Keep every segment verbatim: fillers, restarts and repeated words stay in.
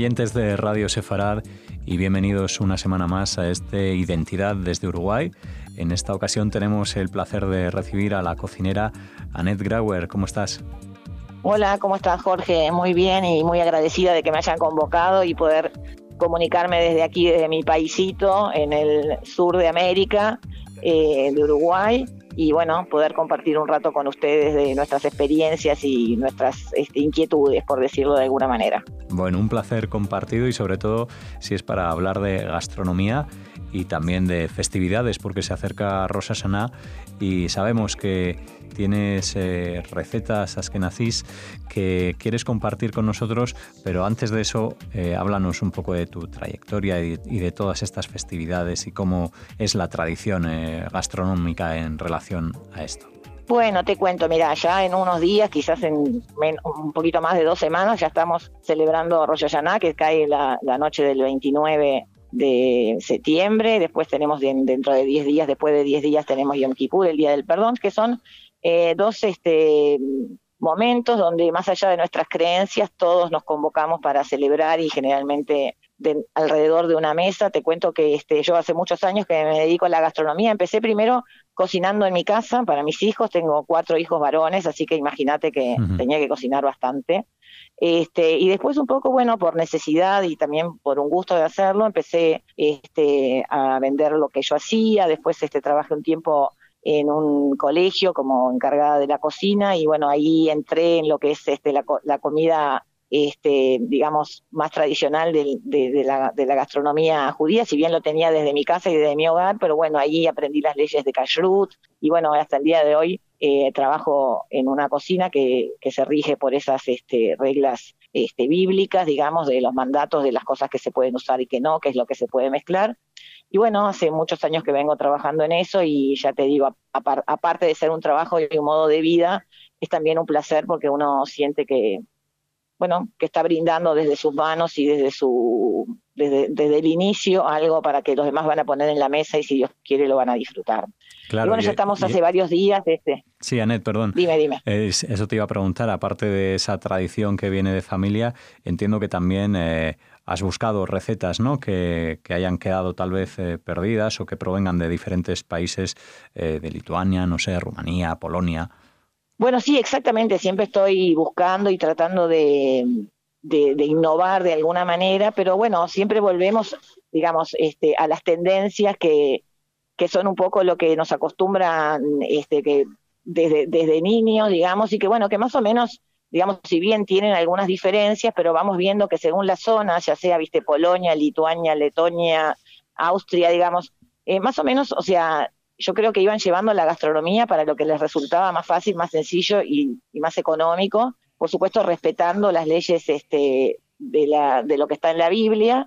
oyentes de Radio Sefarad y bienvenidos una semana más a este Identidad desde Uruguay. En esta ocasión tenemos el placer de recibir a la cocinera Annette Grauer. ¿Cómo estás? Hola, ¿cómo estás, Jorge? Muy bien y muy agradecida de que me hayan convocado y poder comunicarme desde aquí, desde mi paisito, en el sur de América, eh, de Uruguay, y bueno, poder compartir un rato con ustedes de nuestras experiencias y nuestras este, inquietudes, por decirlo de alguna manera. Bueno, un placer compartido y sobre todo si es para hablar de gastronomía y también de festividades, porque se acerca Rosh Hashanah y sabemos que tienes eh, recetas askenazís que quieres compartir con nosotros, pero antes de eso, eh, háblanos un poco de tu trayectoria y, y de todas estas festividades y cómo es la tradición eh, gastronómica en relación a esto. Bueno, te cuento, mira, ya en unos días, quizás en men- un poquito más de dos semanas, ya estamos celebrando Rosh Hashanah, que cae la, la noche del veintinueve de septiembre. Después tenemos de, dentro de diez días, después de diez días tenemos Yom Kippur, el Día del Perdón, que son eh, dos este, momentos donde más allá de nuestras creencias todos nos convocamos para celebrar y generalmente de, alrededor de una mesa. Te cuento que este, yo hace muchos años que me dedico a la gastronomía. Empecé primero cocinando en mi casa para mis hijos, tengo cuatro hijos varones, así que imagínate que uh-huh. tenía que cocinar bastante. Este, y después un poco, bueno, por necesidad y también por un gusto de hacerlo, empecé este, a vender lo que yo hacía. Después este, trabajé un tiempo en un colegio como encargada de la cocina y bueno, ahí entré en lo que es este, la, la comida, este, digamos, más tradicional de, de, de, la, de la gastronomía judía, si bien lo tenía desde mi casa y desde mi hogar, pero bueno, ahí aprendí las leyes de Kashrut y bueno, hasta el día de hoy eh, trabajo en una cocina que, que se rige por esas este, reglas este, bíblicas, digamos, de los mandatos, de las cosas que se pueden usar y que no, que es lo que se puede mezclar. Y bueno, hace muchos años que vengo trabajando en eso y ya te digo, apar, aparte de ser un trabajo y un modo de vida, es también un placer porque uno siente que, bueno, que está brindando desde sus manos y desde su desde, desde el inicio algo para que los demás van a poner en la mesa y si Dios quiere lo van a disfrutar. Claro, y bueno, y, ya estamos y, hace varios días. Este... Sí, Annette, perdón. Dime, dime. Es, eso te iba a preguntar, aparte de esa tradición que viene de familia, entiendo que también eh, has buscado recetas, ¿no? que, que hayan quedado tal vez eh, perdidas o que provengan de diferentes países, eh, de Lituania, no sé, Rumanía, Polonia. Bueno, sí, exactamente. Siempre estoy buscando y tratando de, de, de innovar de alguna manera, pero bueno, siempre volvemos, digamos, este, a las tendencias que, que son un poco lo que nos acostumbran este, que desde, desde niños, digamos, y que bueno, que más o menos, digamos, si bien tienen algunas diferencias, pero vamos viendo que según la zona, ya sea, viste, Polonia, Lituania, Letonia, Austria, digamos, eh, más o menos, o sea, yo creo que iban llevando la gastronomía para lo que les resultaba más fácil, más sencillo y, y más económico, por supuesto respetando las leyes este, de, la, de lo que está en la Biblia,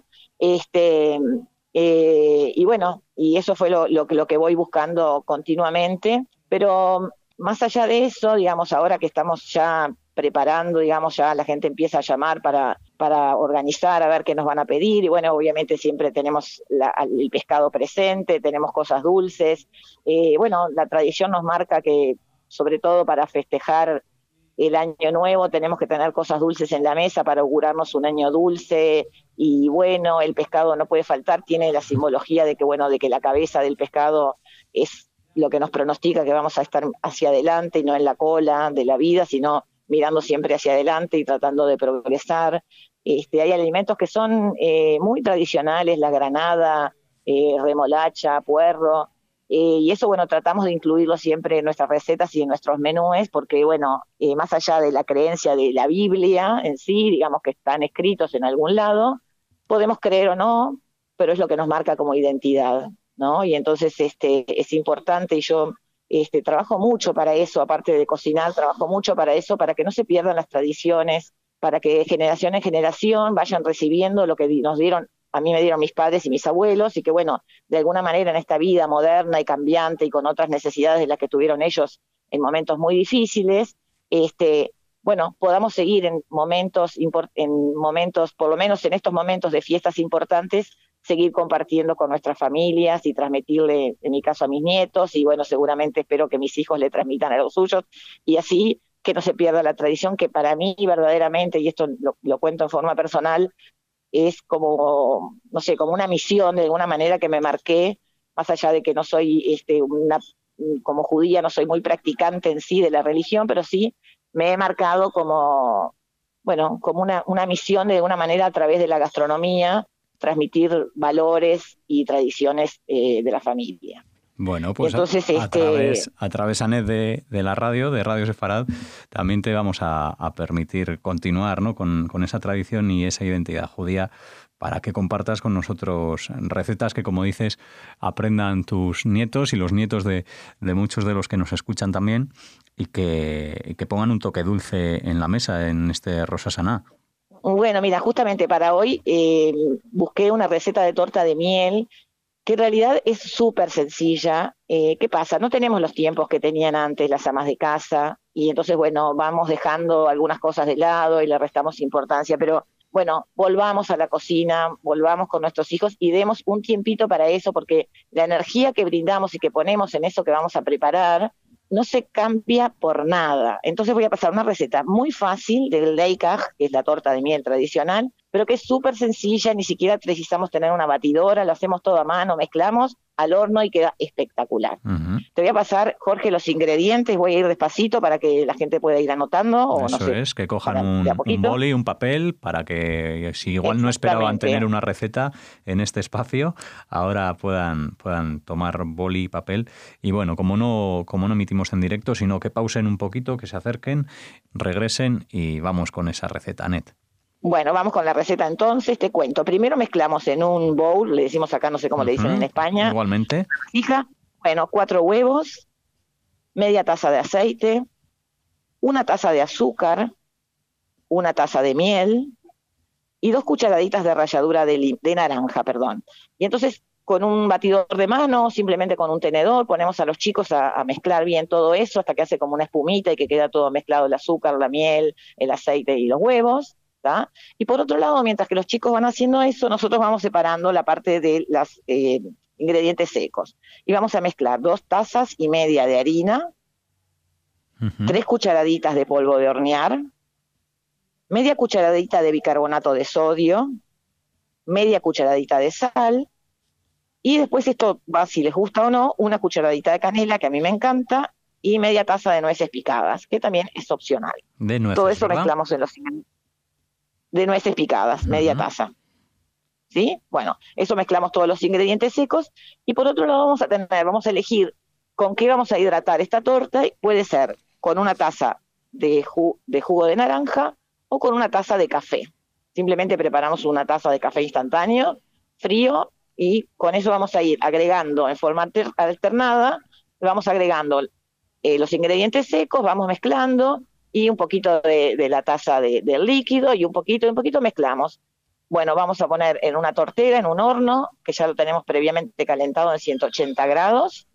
este, eh, y bueno, y eso fue lo, lo, lo que voy buscando continuamente, pero más allá de eso, digamos, ahora que estamos ya preparando, digamos, ya la gente empieza a llamar para, para organizar, a ver qué nos van a pedir, y bueno, obviamente siempre tenemos la, el pescado presente, tenemos cosas dulces, eh, bueno, la tradición nos marca que, sobre todo para festejar el año nuevo, tenemos que tener cosas dulces en la mesa para augurarnos un año dulce, y bueno, el pescado no puede faltar, tiene la simbología de que, bueno, de que la cabeza del pescado es lo que nos pronostica que vamos a estar hacia adelante y no en la cola de la vida, sino mirando siempre hacia adelante y tratando de progresar. Este, hay alimentos que son eh, muy tradicionales, la granada, eh, remolacha, puerro, eh, y eso, bueno, tratamos de incluirlo siempre en nuestras recetas y en nuestros menúes, porque, bueno, eh, más allá de la creencia de la Biblia en sí, digamos que están escritos en algún lado, podemos creer o no, pero es lo que nos marca como identidad, ¿no? Y entonces este, es importante, y yo Este, trabajo mucho para eso, aparte de cocinar, trabajo mucho para eso, para que no se pierdan las tradiciones, para que de generación en generación vayan recibiendo lo que nos dieron, a mí me dieron mis padres y mis abuelos, y que bueno, de alguna manera en esta vida moderna y cambiante y con otras necesidades de las que tuvieron ellos en momentos muy difíciles, este, bueno, podamos seguir en momentos, en momentos, por lo menos en estos momentos de fiestas importantes, seguir compartiendo con nuestras familias y transmitirle, en mi caso, a mis nietos, y bueno, seguramente espero que mis hijos le transmitan a los suyos, y así que no se pierda la tradición que para mí verdaderamente, y esto lo, lo cuento en forma personal, es como, no sé, como una misión de alguna manera que me marqué, más allá de que no soy este, una, como judía, no soy muy practicante en sí de la religión, pero sí me he marcado como, bueno, como una, una misión de alguna manera a través de la gastronomía, transmitir valores y tradiciones eh, de la familia. Bueno, pues Entonces, a, a este... través, a través, Anet, de, de la radio, de Radio Sefarad, también te vamos a, a permitir continuar, ¿no?, con, con esa tradición y esa identidad judía, para que compartas con nosotros recetas que, como dices, aprendan tus nietos y los nietos de, de muchos de los que nos escuchan también, y que, y que pongan un toque dulce en la mesa en este Rosh Hashanah. Bueno, mira, justamente para hoy eh, busqué una receta de torta de miel que en realidad es súper sencilla. Eh, ¿Qué pasa? No tenemos los tiempos que tenían antes las amas de casa, y entonces, bueno, vamos dejando algunas cosas de lado y le restamos importancia, pero bueno, volvamos a la cocina, volvamos con nuestros hijos y demos un tiempito para eso, porque la energía que brindamos y que ponemos en eso que vamos a preparar no se cambia por nada. Entonces voy a pasar una receta muy fácil del leikaj, que es la torta de miel tradicional, pero que es súper sencilla, ni siquiera precisamos tener una batidora, lo hacemos todo a mano, mezclamos al horno y queda espectacular. Uh-huh. Te voy a pasar, Jorge, los ingredientes, voy a ir despacito para que la gente pueda ir anotando. O Eso no sé, es, que cojan un, un boli, un papel, para que si igual no esperaban tener una receta en este espacio, ahora puedan, puedan tomar boli y papel. Y bueno, como no, como no emitimos en directo, sino que pausen un poquito, que se acerquen, regresen y vamos con esa receta, Anet. Bueno, vamos con la receta entonces, te cuento. Primero mezclamos en un bowl, le decimos acá, no sé cómo uh-huh. le dicen en España. Igualmente. Fija, bueno, cuatro huevos, media taza de aceite, una taza de azúcar, una taza de miel y dos cucharaditas de ralladura de, de naranja, perdón. Y entonces, con un batidor de mano, simplemente con un tenedor, ponemos a los chicos a, a mezclar bien todo eso hasta que hace como una espumita y que queda todo mezclado, el azúcar, la miel, el aceite y los huevos. ¿tá? Y por otro lado, mientras que los chicos van haciendo eso, nosotros vamos separando la parte de los eh, ingredientes secos. Y vamos a mezclar dos tazas y media de harina, uh-huh. tres cucharaditas de polvo de hornear, media cucharadita de bicarbonato de sodio, media cucharadita de sal, y después esto va, si les gusta o no, una cucharadita de canela, que a mí me encanta, y media taza de nueces picadas, que también es opcional. De nueces, todo eso ¿verdad? Mezclamos en los ingredientes. De nueces picadas, uh-huh. media taza. ¿Sí? Bueno, eso mezclamos todos los ingredientes secos, y por otro lado vamos a tener, vamos a elegir con qué vamos a hidratar esta torta. Puede ser con una taza de, ju- de jugo de naranja o con una taza de café. Simplemente preparamos una taza de café instantáneo, frío, y con eso vamos a ir agregando en forma alter- alternada, vamos agregando eh, los ingredientes secos, vamos mezclando, y un poquito de, de la taza de, del líquido, y un poquito, y un poquito mezclamos. Bueno, vamos a poner en una tortera, en un horno, que ya lo tenemos previamente calentado en ciento ochenta grados.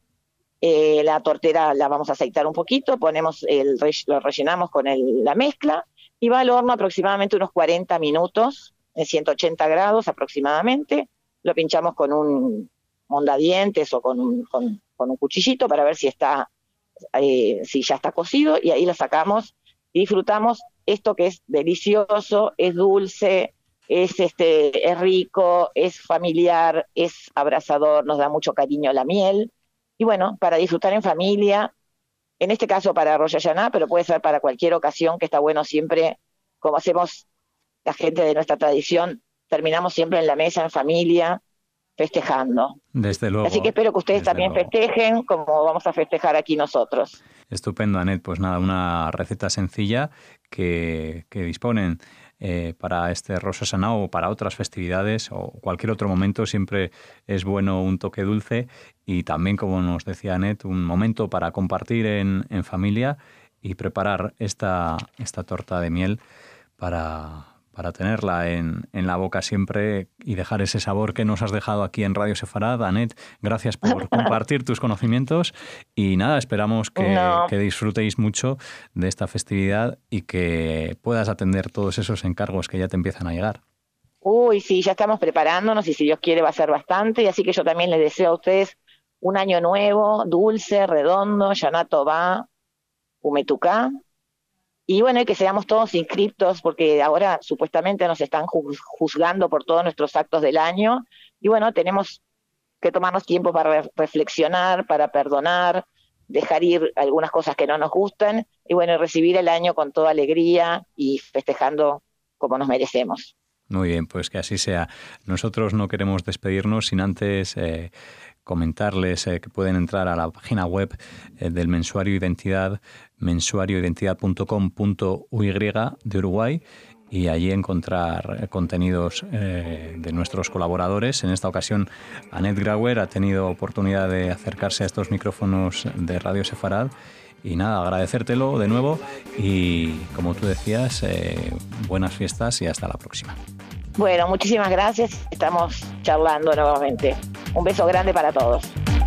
Eh, la tortera la vamos a aceitar un poquito, ponemos el lo rellenamos con el, la mezcla, y va al horno aproximadamente unos cuarenta minutos, en ciento ochenta grados aproximadamente. Lo pinchamos con un mondadientes o con un, con, con un cuchillito para ver si está, eh, si ya está cocido, y ahí lo sacamos y disfrutamos esto que es delicioso, es dulce, es este, es rico, es familiar, es abrazador, nos da mucho cariño la miel. Y bueno, para disfrutar en familia, en este caso para Rosh Hashanah, pero puede ser para cualquier ocasión, que está bueno siempre, como hacemos la gente de nuestra tradición, terminamos siempre en la mesa, en familia, festejando. Desde luego. Así que espero que ustedes también luego. festejen como vamos a festejar aquí nosotros. Estupendo, Anet. Pues nada, una receta sencilla que, que disponen eh, para este Rosh Hashanah o para otras festividades o cualquier otro momento. Siempre es bueno un toque dulce, y también, como nos decía Anet, un momento para compartir en, en familia y preparar esta, esta torta de miel para... para tenerla en, en la boca siempre y dejar ese sabor que nos has dejado aquí en Radio Sefarad. Anet, gracias por compartir tus conocimientos, y nada, esperamos que, no. que disfrutéis mucho de esta festividad y que puedas atender todos esos encargos que ya te empiezan a llegar. Uy, sí, ya estamos preparándonos, y si Dios quiere va a ser bastante, y así que yo también les deseo a ustedes un año nuevo, dulce, redondo, Shana Tová, Umetuká, y bueno, y que seamos todos inscriptos, porque ahora supuestamente nos están juzgando por todos nuestros actos del año, y bueno, tenemos que tomarnos tiempo para reflexionar, para perdonar, dejar ir algunas cosas que no nos gustan, y bueno, recibir el año con toda alegría y festejando como nos merecemos. Muy bien, pues que así sea. Nosotros no queremos despedirnos sin antes eh, comentarles eh, que pueden entrar a la página web eh, del Mensuario Identidad, mensuario identidad punto com punto u y de Uruguay, y allí encontrar contenidos eh, de nuestros colaboradores. En esta ocasión, Annette Grauer ha tenido oportunidad de acercarse a estos micrófonos de Radio Sefarad. Y nada, agradecértelo de nuevo y, como tú decías, eh, buenas fiestas y hasta la próxima. Bueno, muchísimas gracias. Estamos charlando nuevamente. Un beso grande para todos.